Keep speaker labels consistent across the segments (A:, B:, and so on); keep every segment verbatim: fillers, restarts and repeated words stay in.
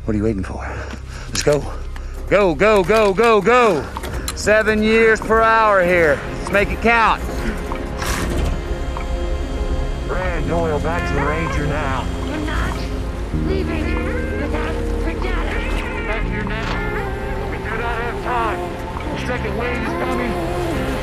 A: What are you waiting for? Let's go. Go, go, go, go, go. Seven years per hour here. Let's make it count.
B: Brad Doyle back to the Ranger now.
C: We're not leaving without Brigada.
B: Back here now. We do not have time. The second wave is coming.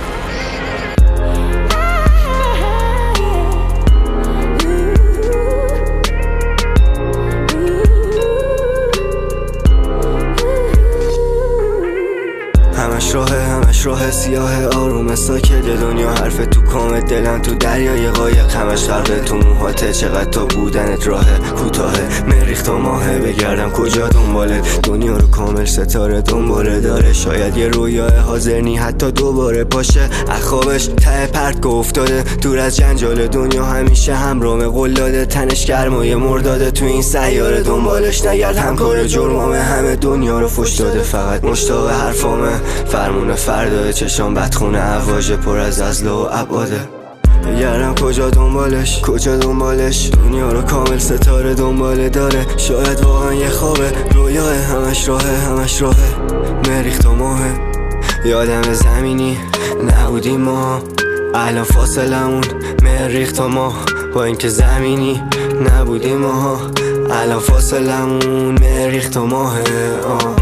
D: همش راهه همش راه سیاه آروم ساکت دنیا حرف تو کام دلم تو دریای قایق همش غرقه تو موهاته چقدر تا بودنت راهه کوتاهه مریخ تا ماهه بگردم کجا دنباله دنیا رو کامل ستاره دنباله داره شاید یه رویاه حاضر نی حتی دوباره پاشه اخوابش ته پرت افتاده دور از جنجال دنیا همیشه همراه قول داده تنش گرمای مرداده تو این سیاره دنبالش نگرد همکار جرمامه همه دنیا رو فش داده فقط مشتاق حرفامه فرمون فردای چشام بدخونه عواجه پر از ازله و عباده بگردم کجا دنبالش کجا دنبالش دنیا رو کامل ستاره دنباله داره شاید واقعا یه خوابه رویاه همش راهه همش راهه مریخ تا ماهه یادم زمینی نبودیم ما الان فاصلمون مریخ تا ماه با اینکه زمینی نبودیم ما الان فاصلمون مریخ تا ماهه آه.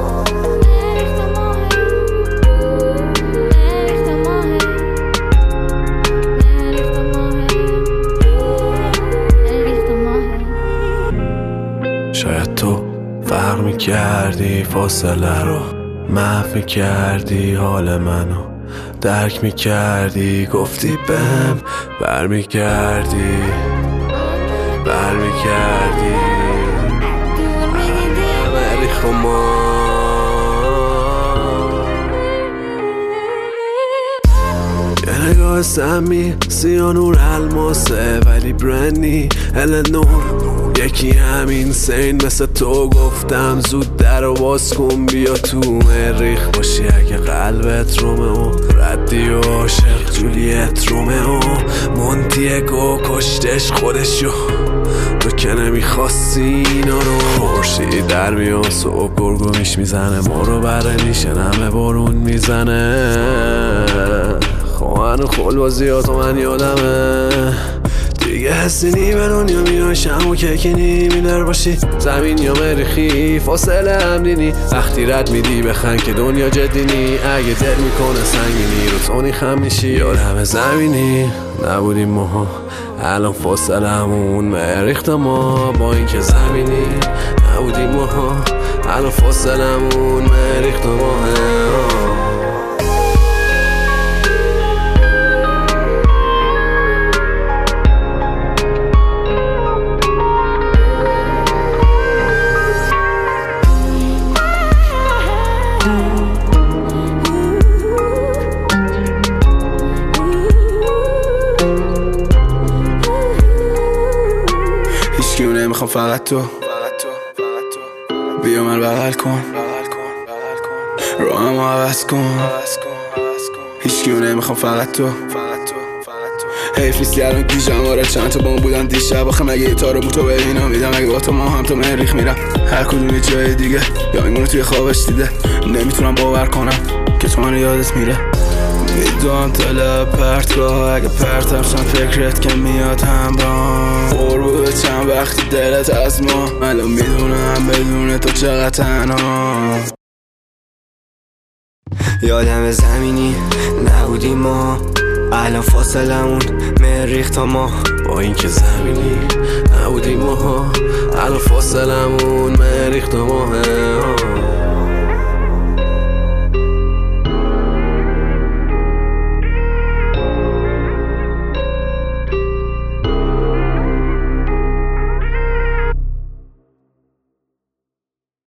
E: شاید تو فرق میکردی فاصله رو محو میکردی حال منو درک میکردی گفتی بهم بر میکردی بر میکردی مریخ و ما یه نگاه سمی سیانور الماسه ولی برندی النور یکی همین سین مثل تو گفتم زود در و باز کن بیا تو مریخ باشی اگه قلبت رومئو ردی و عاشق جولیت رومئو مونتیگو کشتش خودشو تو که نمیخواستی اینا رو خورشید در میاد صبح گرگو میش میزنه ما رو بره میشه نمه بارون میزنه خواهن خلوازیات و من یادمه دیگه حسی نی به دنیا میاشم و که نی میدر باشی زمین یا مریخی فاصله امنینی وقتی رد میدی بخند که دنیا جدی نی اگه دل میکنه سنگینی رو تونی خم میشی یادم زمینی نبودیم ماها الان فاصله همون مریخ تا ما با اینکه زمینی نبودیم ماها الان فاصله همون مریخ تا ماه
F: هیچکیو نمیخوام فقط تو بیا من بغل کن رو هم عوض کن هیچکیو نمیخوام فقط تو حیف نیستی الان گیجم آره چند تا بام بودن دیشب آخه مگه تا رو بوتو به اینا میدم اگه با تو ما هم تو مریخ میرم هر کدوم یه جای دیگه یا میمونه توی خوابش دیده نمیتونم باور کنم که تو منو یادت میره میدونم تله پرتگاه اگه پرتم شم فکرت که میاد همراه قربو به چند وقتی دلت از ما الان میدونم بدون تو چقدر تنها
D: یادم زمینی نبودیم ما الان فاصلمون مریخ تا ماه
E: با اینکه زمینی نبودیم ما الان فاصلمون مریخ تا ماه